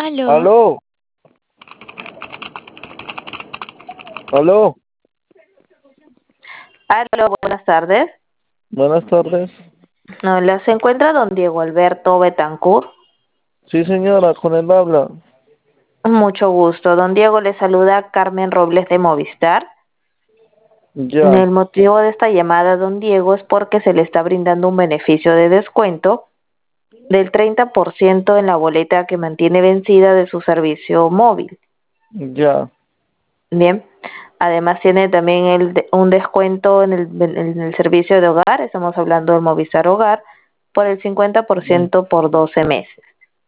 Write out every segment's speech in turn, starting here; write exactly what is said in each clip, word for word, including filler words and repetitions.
Aló. Aló, aló, Aló, buenas tardes. buenas tardes. Hola, ¿se encuentra don Diego Alberto Betancourt? Sí, señora, con él habla. Mucho gusto. Don Diego, le saluda Carmen Robles de Movistar. Ya, El motivo de esta llamada, don Diego, es porque se le está brindando un beneficio de descuento del treinta por ciento en la boleta que mantiene vencida de su servicio móvil. ya. Bien. Además tiene también el de- un descuento en el, en el servicio de hogar, estamos hablando del Movistar Hogar, por el cincuenta por Mm, ciento por doce meses.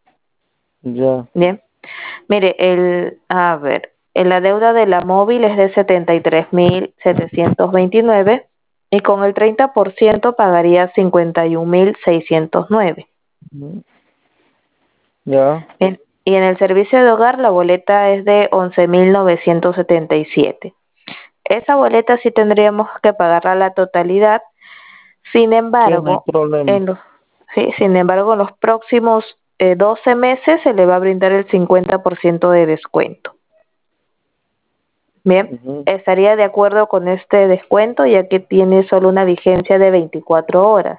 ya. Bien. Mire, el, a ver, en la deuda de la móvil es de setenta y tres mil setecientos veintinueve y con el treinta por ciento pagaría cincuenta y un mil seiscientos nueve. Mm, ya. Bien. Y en el servicio de hogar la boleta es de once mil novecientos setenta y siete. Esa boleta sí tendríamos que pagarla a la totalidad. Sin Sí, no hay embargo, problema. en los, sí, sin embargo, en los próximos eh, doce meses se le va a brindar el cincuenta por ciento de descuento. Bien, Ujú. estaría de acuerdo con este descuento ya que tiene solo una vigencia de veinticuatro horas.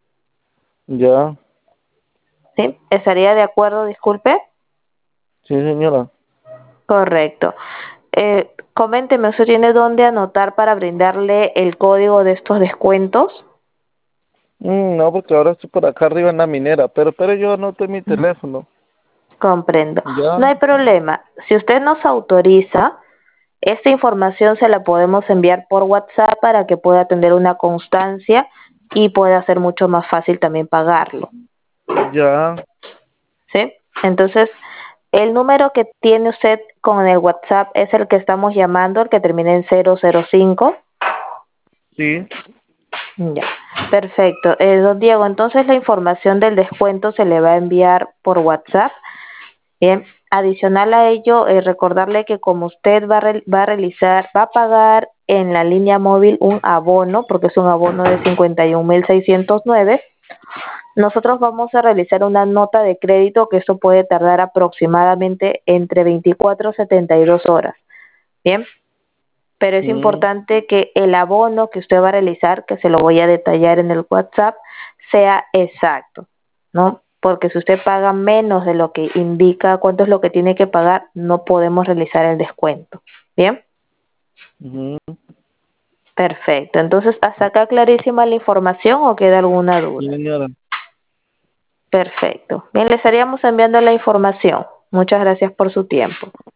Ya. ¿Sí? ¿Estaría de acuerdo, disculpe? Sí, señora. Correcto. Eh, coménteme, ¿usted tiene dónde anotar para brindarle el código de estos descuentos? Mm, no, porque ahora estoy por acá arriba en la minera, pero, pero yo anoté mi teléfono. Comprendo. Ya, No hay problema. Si usted nos autoriza, esta información se la podemos enviar por WhatsApp para que pueda tener una constancia y pueda ser mucho más fácil también pagarlo. ya, ¿Sí? Entonces, el número que tiene usted con el WhatsApp es el que estamos llamando, el que termina en cero cero cinco. sí. Ya, perfecto. Eh, don Diego, entonces la información del descuento se le va a enviar por WhatsApp. Bien, adicional a ello, eh, recordarle que como usted va a, re- va a realizar, va a pagar en la línea móvil un abono, porque es un abono de cincuenta y un mil seiscientos nueve, nosotros vamos a realizar una nota de crédito que eso puede tardar aproximadamente entre veinticuatro y setenta y dos horas. Bien, pero es Mm, importante que el abono que usted va a realizar, que se lo voy a detallar en el WhatsApp, sea exacto, ¿no? Porque si usted paga menos de lo que indica cuánto es lo que tiene que pagar, no podemos realizar el descuento. ¿Bien? ujú. Perfecto. Entonces, ¿hasta acá clarísima la información o queda alguna Sí, duda? señora. Perfecto. Bien, le estaríamos enviando la información. Muchas gracias por su tiempo.